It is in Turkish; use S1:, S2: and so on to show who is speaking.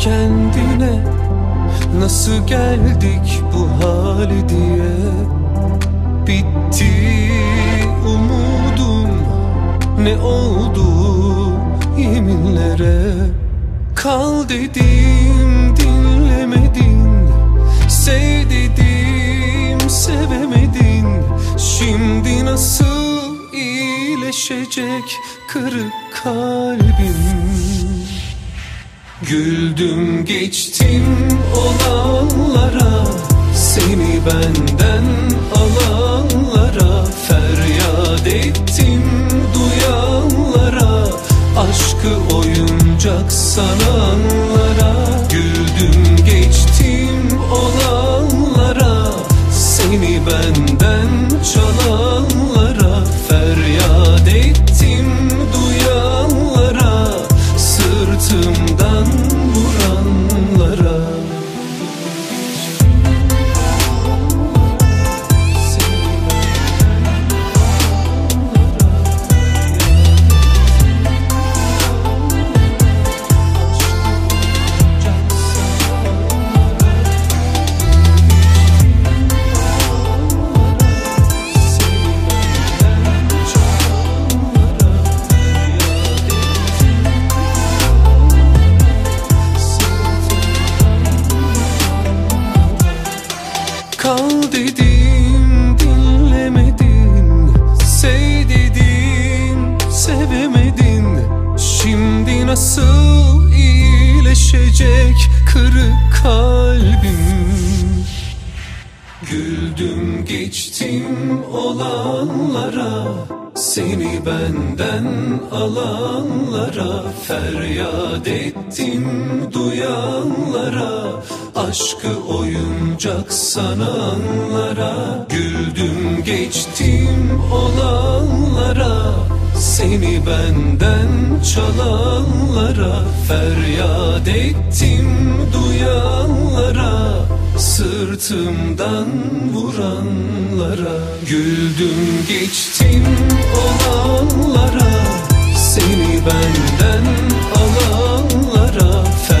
S1: kendine, nasıl geldik bu hale diye. Bitti umudum, ne oldu yeminlere. Kal dedim dinlemedin, sev dedim sevemedin. Şimdi nasıl iyileşecek kırık kalbim? Güldüm geçtim olanlara, seni benden alanlara. Feryat ettim duyanlara, aşkı oyuncak sananlara. Güldüm geçtim olanlara, seni benden çalanlara. Feryat ettim duyanlara, sırtımdan vuranlara. Kal dedim dinlemedin, sev dedim sevemedin. Şimdi nasıl iyileşecek kırık kalbim? Güldüm geçtim olanlara, seni benden alanlara. Feryat ettim duyanlara, aşkı oyuncak sananlara. Güldüm geçtim olanlara, seni benden çalanlara. Feryat ettim duyanlara, sırtımdan vuranlara. Güldüm geçtim olanlara, seni benden alanlara.